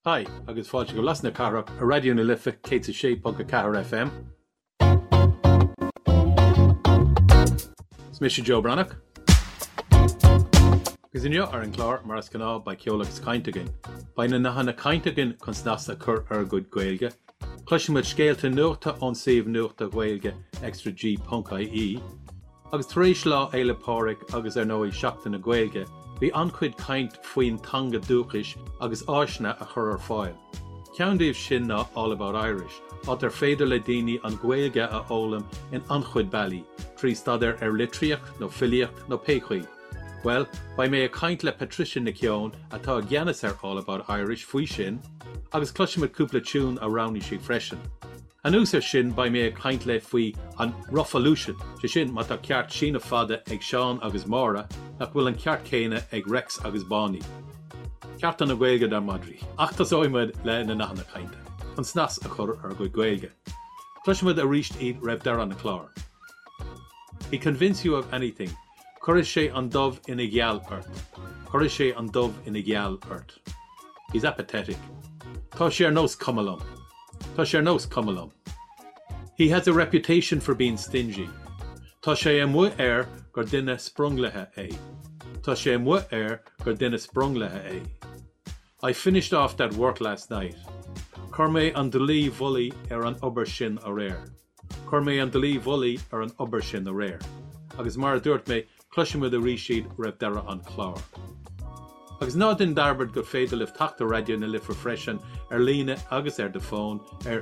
Hi, agus fáilte go lasna carach a radio na lifa cé sé pog car FM. Smisha Joe Branach. Gus inniu ar an chlár mar as canál ba ceolalagus cainteagin. Baina na hana cainteagin chun snasa cur ar good gaeilge. Cluisimid scéalta nuachta an saomh nuachta gaeilge extra G.ie. Agus taréis lá éile páric agus ar nóí seachta na gaeilge. Bhí ancuid caint faoin tanga dúchais agus áisna a chur ar fáil. Ceandaíomh sin ná All About Irish, áit ar féidir le daoine an gaeilge a ólam in anchuid bailí, trí stadar ar litríocht nó filiocht nó péchuí. Well, ba mé a caint le Patricia na Ceoin atá gceannas ar All About Irish faoi sin, agus cluisimid cúpla tún a rowní sí freisin. An úsar sin ba mé a caint le faoi an Ruffolution, sé sin mat a ceart sína fada ag Seán agus Mára, ach bhfuil an ceart céine ag Rex agus Bonnie. Ceart an na gaeilge dar Madrí, achtas óimid le na nachna cainte, an snas a chur ar go gaeilge. Cluisimid a ríist iad raibh dar an na chlár. He convince you of anything. Curis sé an dove in a gheal ort. Curis sé an dove in a gheal ort. He's apathetic. Tá sé ar nós cummalum. Tá sé ar nós cummalum. He has a reputation for being stingy. Tá sé mu gur duine sprunglathe é. Tá sé mu gur duine sprunglathe é. I finished off that work last night. Cur mé an dlí bhullaí ar an obair sin a réir. Cur mé an dlí bhullaí ar an obair sin a réir. Agus mar dúirt mé cluisimid a ríisiad raibh dara an chlár. Agus ná den darbert go féidir leh tachta radio na lifa freisin ar líne agus ar de fón ar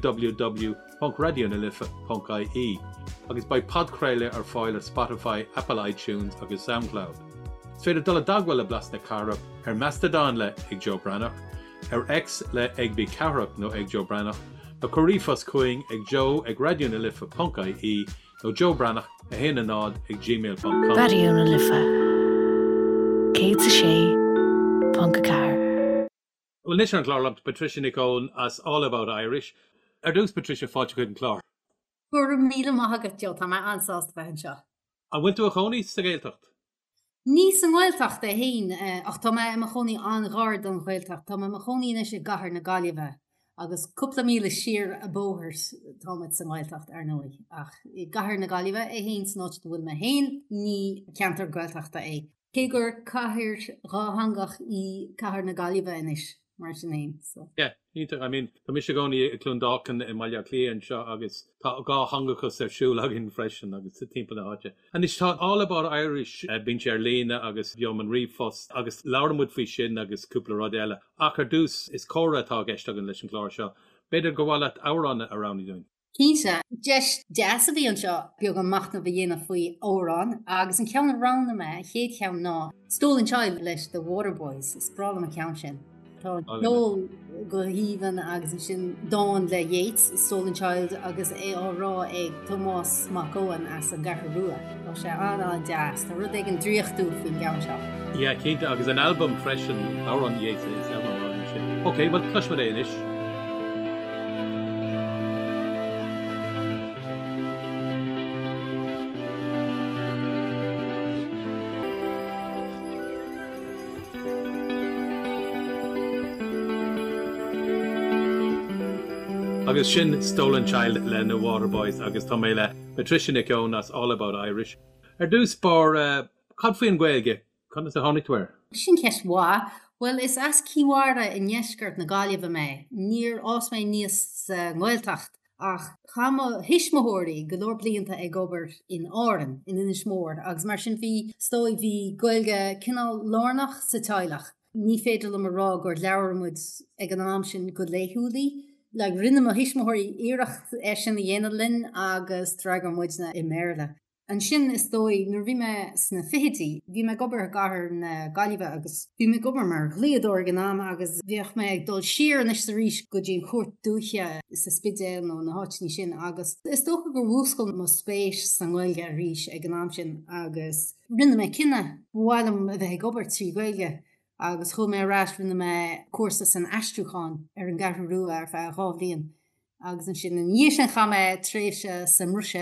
www.radionalifa.ie agus by podcréile ar fáil ar Spotify, Apple iTunes agus SoundCloud. Féidir dul a daghfuil a blas na carach ar Mastodon le ag Joe Branach, ar X le ag bí carach nó ag Joe Branach, a chorífas cuing ag Joe ag radionalifa.ie nó Joe Branach a héana nád ag gmail.com. Radio na lifa. Cé sé Punka Car. Well, nis an chlár Patricia Nicole as All About Irish. Ar dús Patricia fáilte chuid an chlár. Gur míle maithagat Joe tá mai ansásta bheithin seo. A bhain tú a choní sa géilteacht? Ní san ghilteacht a hain ach tá mai a choní an gáir don ghilteacht. Tá mai choní is sé gahar na Gaillimhe agus cúpla míle siar a bóthairs táid san ghilteacht ar nóí. Ach I gahar na Gaillimhe a hain snóid bhfuil me hain ní ceantar ghilteachta é. Cé gur caithear ráthangach I cahar na Gaillimhe inis mar sin éin. Yeah, I mean, tá mis gcóí a clúndácan I maiile clíon seo agus tá gá hangachas ar siúil agin freisin agus timp na háte. And is tá All About Irish bín sé ar lína agus bheom an riomhfos agus labharmúd faoi sin agus cúpla rud eile. Ach ar dús is córa atá gceist agin leis an chlár seo. Beidir go bhfuil árán a rán doing. Cínse, deis deas a bhí an seo beag an machna bhí dhéanamh faoi órán agus an ceann rana me chéad ceann ná Stolen Child leis the Waterboys is bralam a ceann sin. Tá nó go híhan agus sin Dawn le Yates Stolen Child agus é árá ag Tomás Macoan as an gahar rua. Tá sé an deas tá rud ag an dríochtú faoin ceann seo. Yeah, cínte agus an album freisin árán Yates is album sin. Okay, well, cluis é inis. Agus sin Stolen Child le na Waterboys agus tá mé le Patricia Nicole as All About Irish. Ar dús bar cad faoin gaeilge, chun a tháinigtfuir. Sin ceis bhá, well is as cíhharda in neisgurt na Gaillimhe mé, níor os mé níos nghailteacht ach chama hismóirí golóir blianta ag obair in áran in inis mór agus mar sin bhí stói bhí gaeilge cinál lárnach sa teilech. Ní féidir le marrá gur leabharmúd ag an am sin go léithúlaí. Like rinne ma hismóirí iirecht sin na dhéana linn agus tragar muidna I Maryland. An sin is dói nuair bhí me sna fihití, bhí me gobar gahar na Gaillimhe agus bhí me gobar mar ghliadóir gan agus bhíoch me ag dul siar an is sa rís go dtíon chuirt dúche sa spidéil nó na háitní sin agus is dócha gur bhúscail mo spéis san ghilge a rís ag an am sin agus rinne me cinenne bhhailm a bheith ag gobar trí gailge. Agus chu mé rás rinne me cuasa san astruúcháin ar an gahar rua ar fe rábhlíon. Agus an sin an dhé sin cha me tréise sa Mrúsel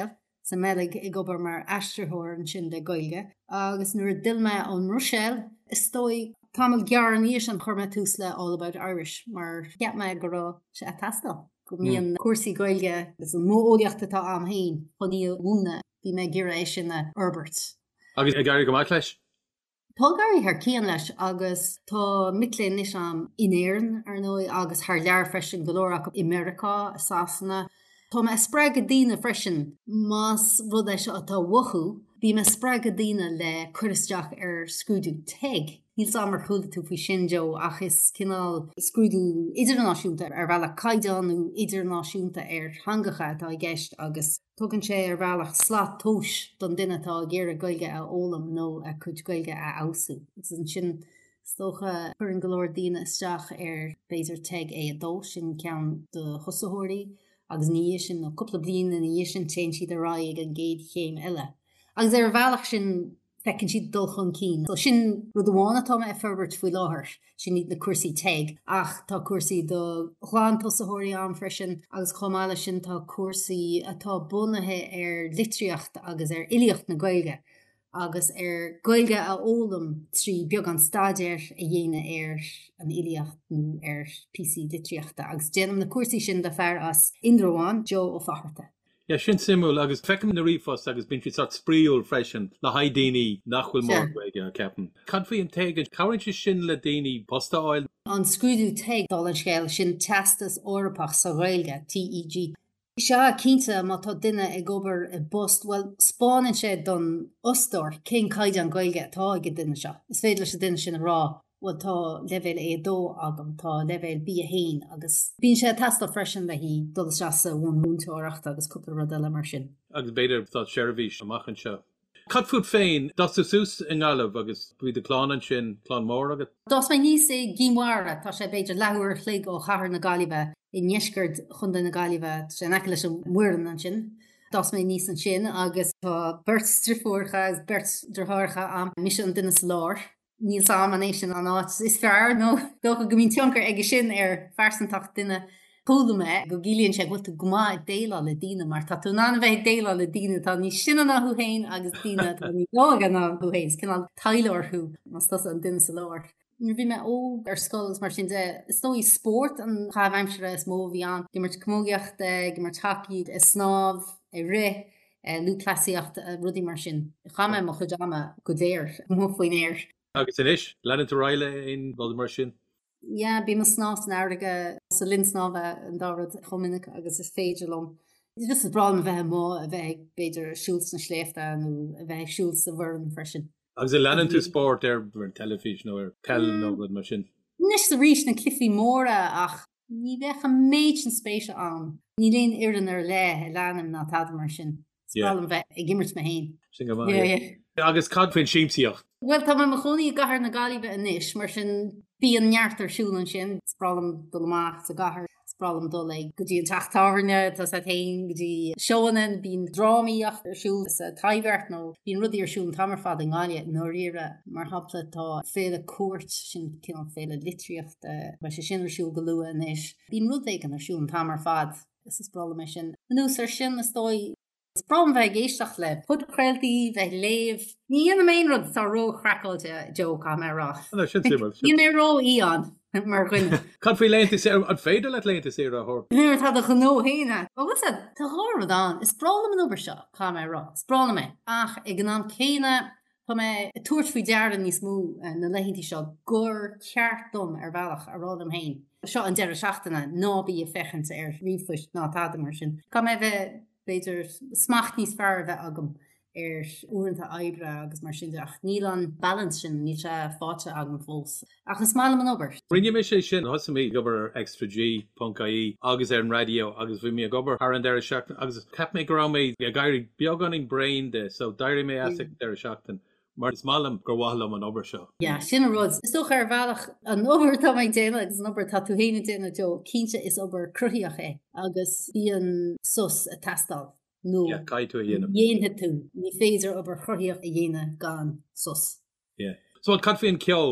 sa melig I gobar mar astrathóir an sin de goilge. Agus nuair dilme an Rochelle, is stoi tamil gearan níos an churma tús le All About Irish, mar get me go rá se a tastal. Go míon cuasaí goilge is an móolaíochta tá am hain, chun níl bhúna bhí me gira é sin na Herbert. Agus gaiir go maith leis? Tá garí haar céan leis agus tá mitlén is am inéan ar nói agus haar lear freisin golóach op Amerika, Sasanna. Tá me sppraag a dína freisin más rud é se atá wachu, bhí me sppraag a dína le chuiristeach ar scrúdú teig. Níl samar chuúla tú fao sin Jo ach is cinál scrúdú idirnáisiúnta ar bhela caidanú idirnáisiúnta ar hangacha atá I gceist agus tugann sé ar bhealach slát tóis don duine tá géar goilge a ólam nó a chuid goilge a ausú. Is an sin stocha chur an golóir dína isteach ar béidir teig é a dó sin ceann de chosaitheoirí agus ní sin nó cúpla bliain na ní sin té siad a rá ag an géad chéim eile. Agus ar bhealach sin fecinn siad dul chun cín. So sin rud amhána tá me Herbert faoi láthair sin ní na cuasaí teig ach tá cuasaí do chláán tosaitheoirí an freisin agus chomáile sin tá cuasaí atá bunathe ar litríocht agus ar ilíocht na gailge agus ar gailge a ólam trí beag an staidir a dhéine ar an ilíocht nó ar PC litríochta agus déanam na cuasaí sin de fearr as indroáin Jo ó faharta. Ja sin simú agus fecin na rifos agus bin sort spríúil freisin le haidíní nachhfuil mórige a ceapan. Cad faoí an teig cabhainn si sin le daoine posta áil? An scrúdú teig dal an scéil sin testas orpach sa réilge TEG. Se cínta má tá duine ag gobar I bost well spáin sé don ostor cén caiid an gailge tá ag duine seo. Is féidir leis a duine sin rá. Well tá level é dó agam tá level bí a hain agus bín sé testal freisin le hí dul se sa bhún múntóireachta agus cúpla rodile mar sin. Agus beidir tá seirbhís amachchan seo. Cad fud féin das sús in gáileh agus bhí de chláán sin chlán mór agat? Das mé níos é gímhara tá sé beidir leabhar chlig ó chahar na gáilibh I neisgurt chunda na gáilibh sé eice leis an muiran an sin. Das mé níos an sin agus tá bert strifuórcha agus bert drthárcha am mis an duine lár. Níl samanation an áit is fear nó do go mín tionkar ag sin ar fersantach duine pódame go gílíonn sé go gomá déile le díine mar tá tú ná bheith déile le díine tá ní sinna na thuhéin agus díine ní lágan na thuhéins cinál tailorthú mas tas an duine sa láir. Nu bhí me ó ar scolas mar sin de stoi sport an chaimsere is mó bhí an gimmert cmógeacht gimmert takeíd is snáb ri lú clasiacht rudí mar sin. Chaime mo chudama go déir mó faoin éir. Agus in isis, leann tú ráile in Valdemar sin? Ja, bí me snáft an airige sa linsnáve an dárad chomininic agus is féidir lom. Is just bra a bheith má a bheith beidir siúls na sléifta nó a bheith siúls a bhar freisin. Agus a leann tú sport ar telefís nó ar nó mar sin? Nis a rís na clifí móra ach ní bheith a méid an spéise an. Ní léon iran ar le leanam ná tad mar sin. Bra bheith ag gimmert me héin. Sin go agus cad faoin síimsíocht. Well, tá me choní gahar na gáilibh inis, mar sin bí an neartar siúlan sin, sprálam dul amach sa gahar, sprálam dul le go dtí an tachttáharne, tá sa tain, go dtí seoanan, bín drámaíocht ar siúl sa taibhart nó, bín rudí ar siúlan tamar fad an gáile nó riire, mar hapla tá féle cuairt sin cin féle litríocht, mar sé sin ar siúl go lua inis. Bín rudéigen ar siúlan tamar fad, is sprálam é sin. Nús ar sin is dói Sprom bheith géisteach le put creiltí bheith léh. Ní an main rud tá ró crackáilte Jo cá mé rá. Ní mé ró íon mar chuine. Cad faoi léanta sé an féidir le léanta sé a thir. Nuair tá a chunó héine. Bhs tá háir an is sprála an obair seo cá mé rá. Sprála mé ach ag an am céine tá mé tuairt faoi dearan níos mú na leihintí seo gur ceartdom ar bhealach a rádam héin. Seo an deire seachtainna nábí a fechant ar rifuist ná táda mar sin. Cá mé bheith beidir smacht níos fear bheith agam ar uanta ebre agus mar sin ach níl an balance sin ní se fáte agam fós. Agus mála an obair. Rinne mé sé sin hosamí gobar extra G.ie agus ar an radio agus bhí mé a gobar ar an deire seachtain agus cap mé go mé a gaiirí beagganing brain de so dairí mé as deire seachtain. Mar is málam gur bhlam an obair seo. Ja, sin rud. Is toch ar bhealach an obair tá mé déile agus an obair tá tú héine déine Jo cínte is obair cruthíach é agus bí an sus a tastal. No, cai tú a dhéanam. Dhéanamh tú. Ní féidir obair chruthíach a dhéine gan sus. So cad faoin ceol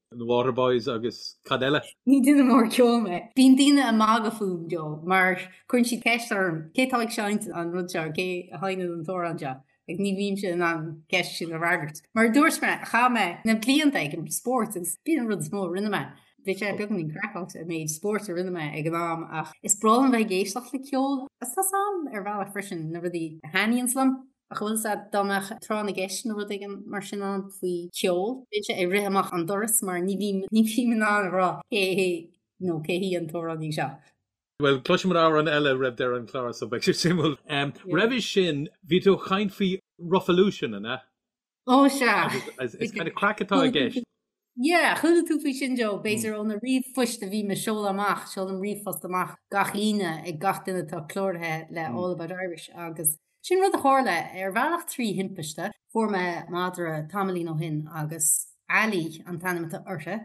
The Waterboys agus Cadella. Ní duine mór ceol me. Bhín duine a mága fúm jo, mar chun si ceistarm, cétáigh seint an rudsear cé haine an tóráide. Ag ní bhím sin an ceist sin a ragart. Mar dúirs me cha me na blianta ag an sport agus bí an rud smó rinne me. Bhí sé beag ní crackát a méid sport a rinne me ag an ach is bralan bheith géisteach le ceol. Is tá sam ar bhela frisin na rudí haíonslam. A chuil sa domach trána gist na rud an mar sin an faoi ceol. Bhí sé ag rihamach an doras mar ní bhí man an rá nó cé hí an tóráí seo. Well, clois mar an eile raibh there an chláir so beag sé simú. Raibh sin bhí tú chaint faoi Ruffolution ana. Ó se. Is kind of crackatá a gist. Yeah, chuile tú fi sin jo béidir ón na riomhfuist a bhí me seol amach, seol an riomhfast amach gach líne ag gach duine tá clóirthe le All About Irish agus sin rud a hála ar bhealach trí himpeiste for me mádra tamlí nó hin agus Ali an tanimata orthe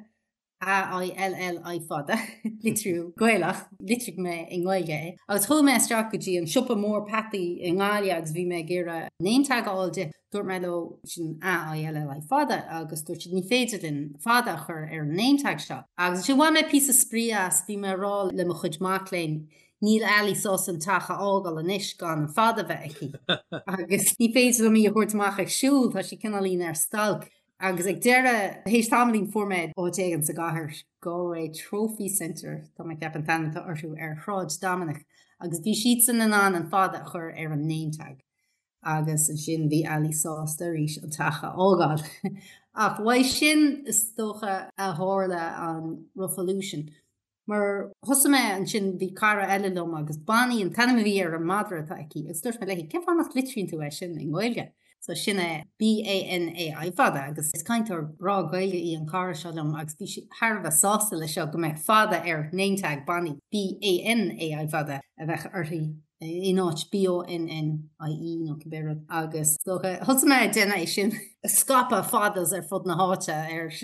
A-I-L-L-I fada litrú goilech litrig me in gáige. Agus thul me strategy an sipa mór pati in gáile agus bhí me gira nametag áilde dúirt me lo sin A-I-L-L-I fada agus dúirt si ní féidir in fada chur ar nametag seo. Agus si bhá me pí a sprías bhí me rá le mo chud mácléin níl eí sós an tacha ágal an isis gan an fada bheith aici. Agus ní féidir mí a chuirtach ag siúil tá si cinálín ar stalk. Agus ag deire hééis tamlín forméid ótégan sa gahir Galway Trophy Center tá me ceap an tananta orthú ar chráid Dominic agus bhí siad san an fada chur ar an nametag agus an sin bhí eí sástaéis an tacha ágáil. Ach bhaid sin is tócha a hála an Ruffolution. Mar thosa me an sin bhí cara eilelum agus baní an tanna bhí ar an madra aici, agus dúirt me leihí ce fannach litrín tú sin in ghilge. So sinne B-A-N-A-I fada agus is kaintar rá gaile í an cara seom agus bhí Harbh sásta le seo go méid fada ar nametag banní B-A-N-A-I fada a bheith orthaí ináit B-O-N-N-I-E nó cibéad agus thusa me déna sin scapa fadas ar fud na háte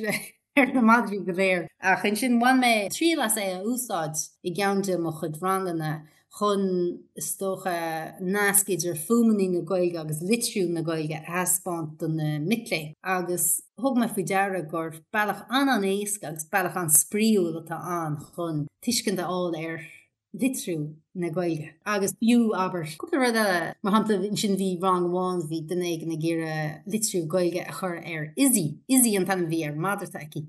ar na Madrí go léir. A chun sin bhain mé trí las é a úsáid I gceannte mo chud rangana chun stocha náskiidir fumaní na goige agus litrú na goige aspáint don na mitlé. Agus thug me fao deire gur bailach an éasc agus bailach an spríú atá an chun tuiscinnta áil ar litrú na goige. Agus bú aber rud mar hapla sin bhí rangháin bhí dennéig na ggéire litrú goige a chur ar Izzy an tan bhí ar madrataí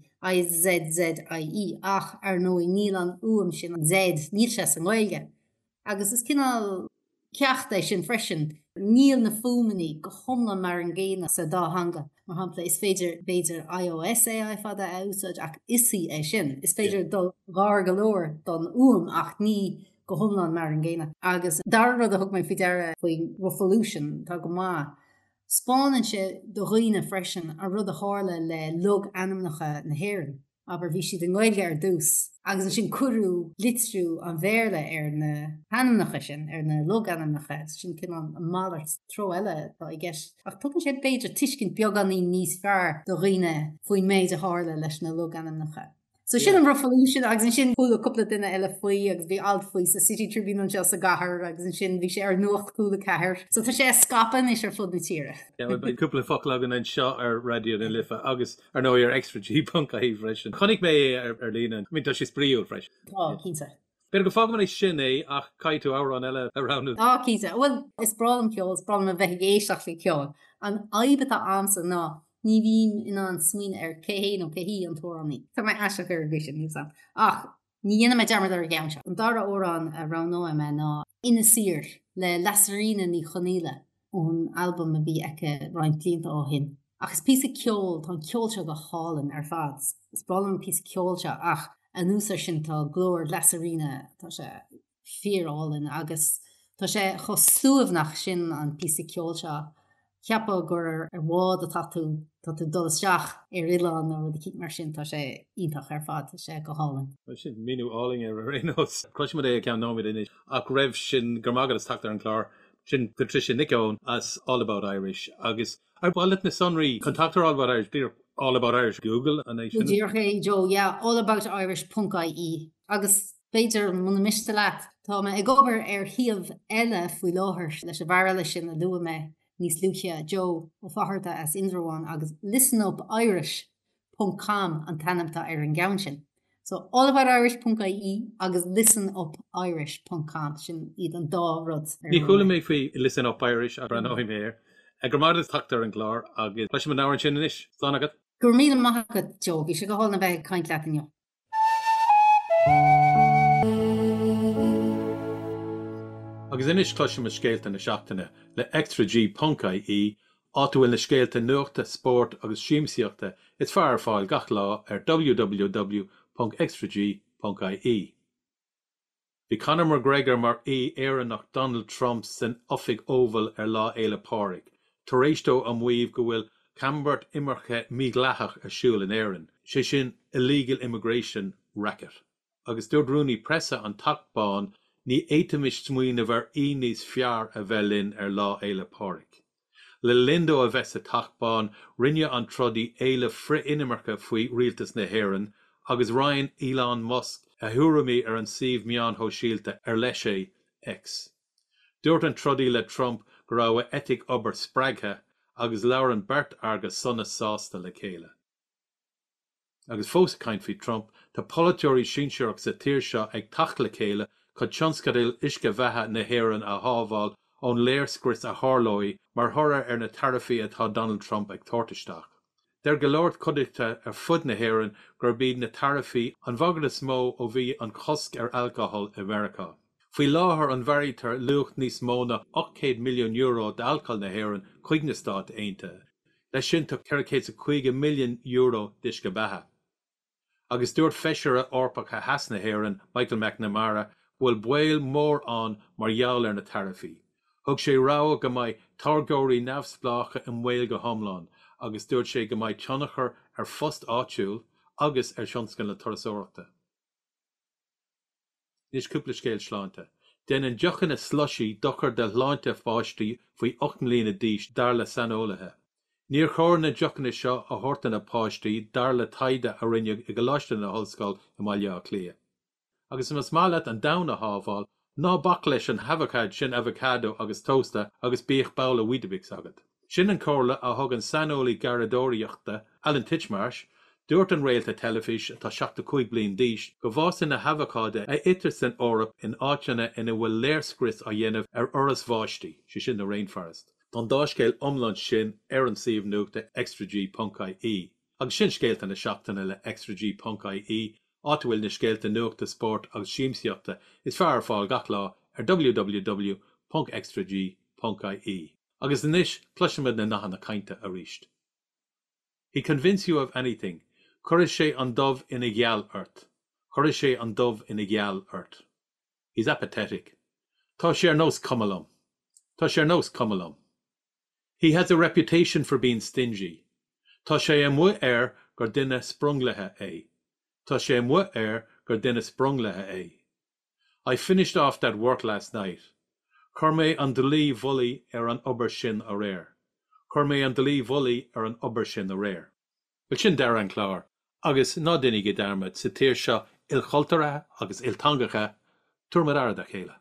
I-Z-Z-I-E ach ar nó níl an uam sin an Z níl se an goige. Agus is cinál ceachta sin freisin níl na fumaní go thomla mar an ggéine sa dá hanga. Mar hapla is féidir iOS é fada úsáid ach isí é sin. Is féidir do gá golóir don uam ach ní go thomlan mar an ggéine. Agus dar rud a thug mé fideire faoin Ruffolution tá go má. Spáinan se do roiine freisin a rud a hála le lug animnacha na hhéireann. Aber bhí siad an gáilge ar dús. Agus an sin curú litrú an bhéirle ar na hanamnacha sin ar na lug anamnacha sin cin an málar tro eile tá I gceist. Ach tugann sé beidir tuiscint beaganí níos fearr do riine faoin méid a hála leis na lug anamnacha. So sin an Ruffolution agus an sin bhúla coppla duine eile faoi agus bhí alt faoi sa City Tribune an se a gahar agus an sin bhí sé ar nuacht cúla ceair. So tá sé scapan is ar fud na tíre. Cúpla focail an seo ar radio na lifa agus ar nó ar extra G-punk a hí freisin. Chonig mé ar lína, mí tá sé spríú freis. Tá, cínta. Pero go fágan is sin é ach caiitú ára an eile around. Tá, cínta. Well, is bralam ceol, is bralam a bheith géisteach le ceol. An aibe tá amsa ná. Ní bhín in an smuoine ar céhé nó céhí an tóraní. Tá mé eiste gur vision ní sam. Ach, ní dhéana me dearmad ar gceann seo. An dara órán a ránóa me ná ina sir le Lasarina ní choníile ón album a bhí aice roiin blianta ó hin. Ach is písa ceol tá ceol seo go hálan ar fads. Is bralam písa ceol seo ach an úsar sin tá glóir Lasarina tá sé fíorálinn agus tá sé chosúamhnach sin an písa ceol seo. Ceappa gur ar bhád a tatú tá tú dulasteach ar Ián nó de cí mar sin tá sé ítach ar fad sé go hálan. sin míú áling ar rénos. Cruisiid é cean nóid inis ach raibh sin gurmagad is tatar an chlár sin Patricia Nicone as All About Irish agus ar bhit na sonraí contactar All About Irish dír All About Irish Google a Dír ché Jo allaboutirish.ie agus beidir muna miste leat Tá me ag gobar ar thiamh eile faoi láthir leis a bharala sin a lua me níos luúche Joe ó faharta as Indraháin agus listenupirish.ie listen.up.irish.com an tanamta ar an gaansin. So allaboutirish.ie agus listenupirish.com sin iad an dá rud. Ní chula mé fao Listen Up Irish a brenn óí méir. Ag gramad is tachtar an glár agus leis an áhar sin inis. Slán agad? Gur míle maithagad Jo, bhí sé go háil na bheith caint leatanniu. Agus inis cloisiim a scéalta na seachtaine le Extra G.ie átuil na scéalta nuachta, sport agus siamsaíochta is fearr fáil gach lá ar www.extrag.ie. Bhí Conor McGregor mar éan nach Donald Trump san Ophig Oval ar lá éile páric. Tar éis dó an mhuíomh go bhfuil Cambert imirche míglathach a siúil in éireann, sé sin illegal immigration racket. Agus dúirt Rooney presa an tacbán ní éitimis smuoine bhar níos fearr a bheith linn ar lá éile páric. Le lindo a bheits a tacbán rinne an trodaí éile fri inimircha faoi rialtas na hÉireann agus Ryan Elon Musk a thuairimí ar an suíomh meán chomh síolta ar leis é X. Dúirt an trodaí le Trump go raibh etic obair spreagtha agus leabhar an beirt agus sonna sásta le chéile. Agus fós caint faoi Trump tá polaitéirí sinseach sa tír seo ag tacht le chéile chud tionscadail uisce bheithe na hÉireann a hábháil ón léirscris a thorlóí mar thoradh ar na tarifaí atá Donald Trump ag tortaisteach. Der go leor cuideachta ar fud na hÉireann gur bíad na tarifaí an bhagad is mó ó bhí an cosc ar alcohol i Mheiriceá. Faoi láthair an bharítar lucht níos mó na 800 milliún euro d'alcohol na hÉireann chuig na Stát Aontaithe. Leis sin tá 450 milliún euro duisce beatha. Agus dúirt feisiire orpacha heas na hÉireann Michael McNamara bhfuil buail mór an mar gheall ar na tarifaí. Thug sé rá go mbeidh targóirí neamhspleácha in mhaol go thomláin agus dúirt sé go mbeidh tionachar ar fust áitiúil agus ar sionscan le turasóireachta. Nis cúpla scéal sláinte. Den an deochan a slushy dochar de láinte fáistí faoi 8 mbliana d'aois dar le sanolaithe. Níor chóir na deochanna seo a thuirta na páistí dar le taide a rinne i go láiste na hallscoil i mbaile á clia. Agus mas málat an dana hábháil ná bach leis an havacad sin avocado agus toasta agus bíoch bála Weetabix agad. Sin an cóirla a thug an sanolaí garadóireachta Alan Titchmarsh dúirt an réalta telefís tá 75 bliain d'aois go bhás na havacáide a itir san Eorp in áiteanna ina bhfuil léirscris a dhéanamh ar oras bháistí, sin na Rainforest. Don dáscéil omland sin ar an suíomh nuachta extrag.ie. Agus sin scéalta na seachtaine le extrag.ie átuil na scéalta nuachta sport agus siamsaíochta is fearr fáil gach lá ar www.extrag.ie. Agus inis pluisiimiid na nachan na cainte a ríist. He convince you of anything. Chuir sé an dubh ina gheal ort. Chuir sé an dubh ina gheal ort. He's apathetic. Tá sé ar nós cumallum. Tá sé ar nós cumallum. He has a reputation for being stingy. Tá sé mu gur duine sprunglathe é. Tá sé mu gur duine sprunglathe é. I finished off that work last night. Chur mé an dlí bhullaí ar an obair sin a réir. Chur mé an dlí bhullaí ar an obair sin a réir. Bhil sin dear an clár, agus ná duine go dermid sa tír seo ilchultarathe agus iltangacha tuairmid aird a chéile.